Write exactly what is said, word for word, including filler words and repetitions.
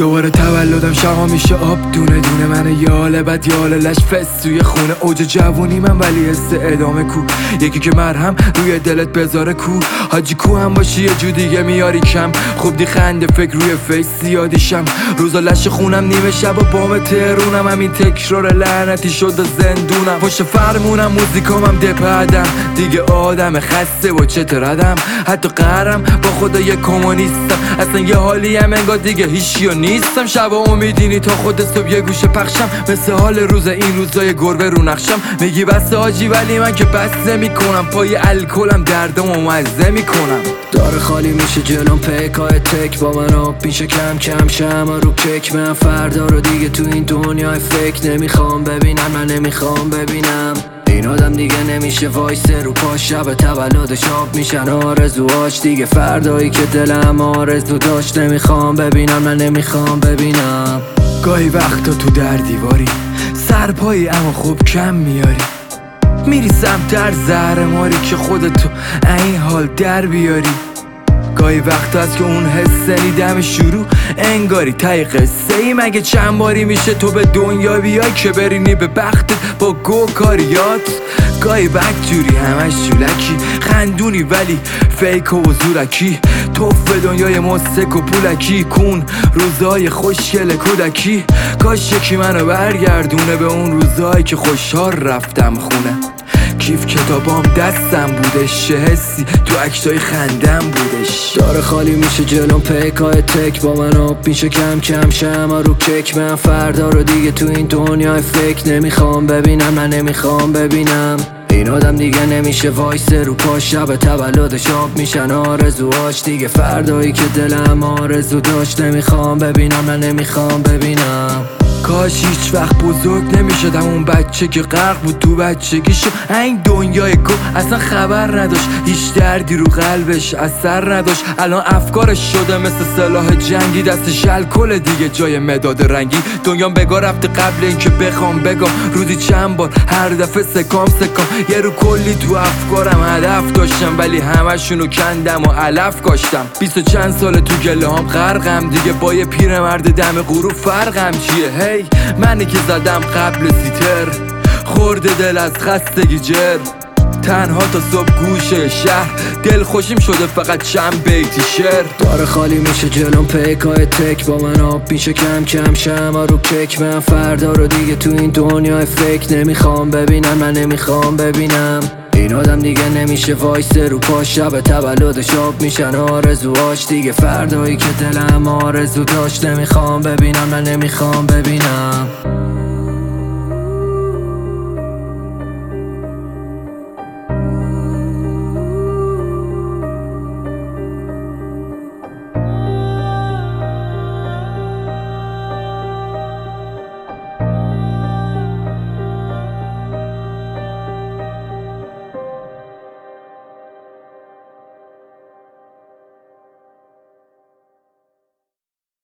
دوباره تولدم شبا میشه آب دونه دونه من یاله بد یاله لش فست توی خونه اوج جوونی من ولی حس ادامه کو یکی که مرهم روی دلت بذاره کو حاجی کو هم باشی یه جو دیگه میاری کم خوب دی خنده فکر روی فیس زیادیشم روزا لش خونم نیمه شب و بام تهرونم همین تکرار لعنتی شد و زندونم پشت فرمونم موزیکام هم دپدم دیگه آدم خسته و چتردم حتی قهرم با خدا یه کمونیستم اصلا یه حالی هم انگار دیگه هیچیو نیستم شب امیدینی تا خود صبح یه گوشه پخشم مثل حال روز این روزای گربه رو نقشم میگی بس حاجی ولی من که بس نمیکنم پای الکلم دردم و مزه میکنم داره خالی میشه جلوم پیکای تک با من آب میشه کم کم شما رو کک من فردا رو دیگه تو این دنیای فکر نمیخوام ببینم من نمیخوام ببینم این آدم دیگه نمیشه وایسه رو پاش شب تولدش آب میشن آرزوهاش دیگه فردایی که دلم آرزو داشت نمیخوام ببینم من نمیخوام ببینم گاهی وقتا تو در دیواری سرپایی اما خوب کم میاری میری سمتر زهر ماری که خودتو این حال در بیاری گاهی وقت هست که اون حس نیدم شروع انگاری تای قصه ای مگه چند باری میشه تو به دنیا بیای که برینی به بختت با گو کاریات گاهی بدجوری همش جولکی خندونی ولی فیک و زورکی توف به دنیای مستک و پولکی کن روزای خوشگل کودکی کاش یکی منو برگردونه به اون روزایی که خوشحال رفتم خونه کیف کتابام دستم بودش چه حسی تو عکسای خندم بودش داره خالی میشه جلوم پیکای تک با من آب میشه کم کم شما رو کک من فردا رو دیگه تو این دنیای فکر نمیخوام ببینم من نمیخوام ببینم این آدم دیگه نمیشه وایسه رو پاش شب تولدش آب میشن آرزوهاش دیگه فردایی که دلم آرزو داشت نمیخوام ببینم من نمیخوام ببینم کاش هیچ وقت بزرگ نمیشدم اون بچه که غرق بود تو بچگیشو این دنیای گو اصلا خبر نداشت هیچ دردی رو قلبش اثر نداشت الان افکارش شده مثل سلاح جنگی دستش الکل دیگه جای مداد رنگی دنیام بگا رفته قبل اینکه بخوام بگم روزی چند بار هر دفعه سکام سکام یه رو کلی تو افکارم هدف داشتم ولی همشونو کندم و علف کاشتم بیست و چند سال تو گله هم غرقم دیگه با یه پیرمرد دم غروب فرقم چیه هی منی که زدم قبل سیتر خورده دل از خستگی جر تنها تا صبح گوشه شهر دل خوشیم شده فقط چند بیتی شعر داره خالی میشه جلوم پیکای تک با من آب میشه کم کم شما رو کک من فردا رو دیگه تو این دنیای فکر نمیخوام ببینم من نمیخوام ببینم این آدم دیگه نمیشه وایسه رو پاش شب تولدش آب میشن آرزوهاش دیگه فردایی که دلم آرزو داشت نمیخوام ببینم من نمیخوام ببینم